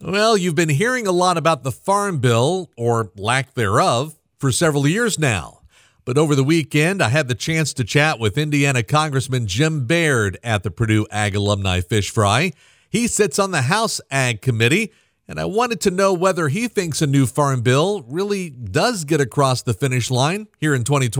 Well, you've been hearing a lot about the Farm Bill, or lack thereof, for several years now. But over the weekend, I had the chance to chat with Indiana Congressman Jim Baird at the Purdue Ag Alumni Fish Fry. He sits on the House Ag Committee, and I wanted to know whether he thinks a new Farm Bill really does get across the finish line here in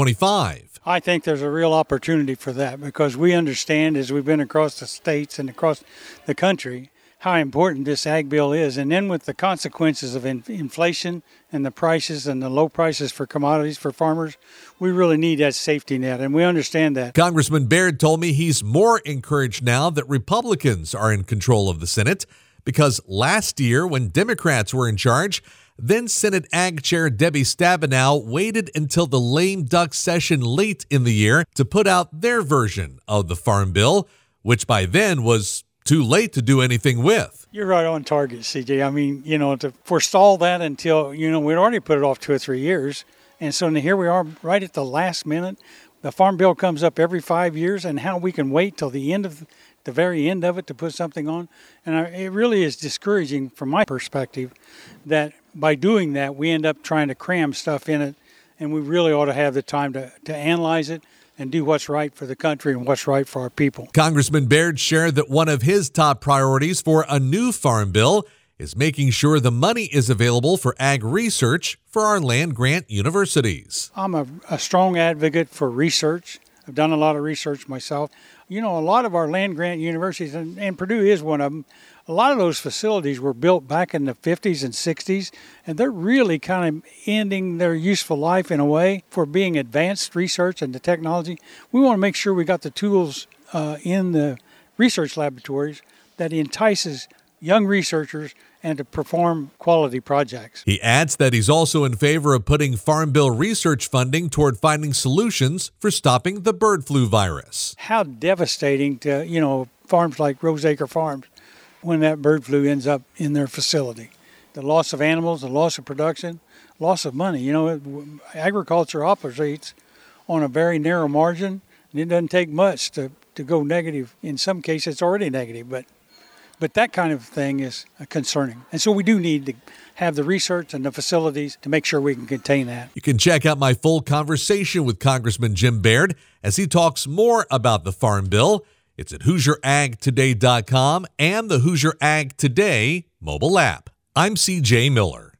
2025. I think there's a real opportunity for that because we understand, as we've been across the states and across the country, how important this ag bill is. And then with the consequences of inflation and the prices and the low prices for commodities for farmers, we really need that safety net, and we understand that. Congressman Baird told me he's more encouraged now that Republicans are in control of the Senate because last year when Democrats were in charge, then Senate Ag Chair Debbie Stabenow waited until the lame duck session late in the year to put out their version of the Farm Bill, which by then was too late to do anything with. You're right on target, CJ. I mean, to forestall that until, we'd already put it off 2 or 3 years. And so here we are right at the last minute. The Farm Bill comes up every 5 years, and how we can wait till the very end of it to put something on. And it really is discouraging from my perspective that by doing that, we end up trying to cram stuff in it, and we really ought to have the time to analyze it and do what's right for the country and what's right for our people. Congressman Baird shared that one of his top priorities for a new Farm Bill is making sure the money is available for ag research for our land-grant universities. I'm a strong advocate for research. I've done a lot of research myself. A lot of our land-grant universities, and Purdue is one of them, a lot of those facilities were built back in the 50s and 60s, and they're really kind of ending their useful life in a way for being advanced research and the technology. We want to make sure we got the tools in the research laboratories that entices young researchers and to perform quality projects. He adds that he's also in favor of putting Farm Bill research funding toward finding solutions for stopping the bird flu virus. How devastating to, farms like Roseacre Farms when that bird flu ends up in their facility. The loss of animals, the loss of production, loss of money. Agriculture operates on a very narrow margin, and it doesn't take much to go negative. In some cases, it's already negative, but that kind of thing is concerning. And so we do need to have the research and the facilities to make sure we can contain that. You can check out my full conversation with Congressman Jim Baird as he talks more about the Farm Bill. It's at HoosierAgToday.com and the Hoosier Ag Today mobile app. I'm CJ Miller.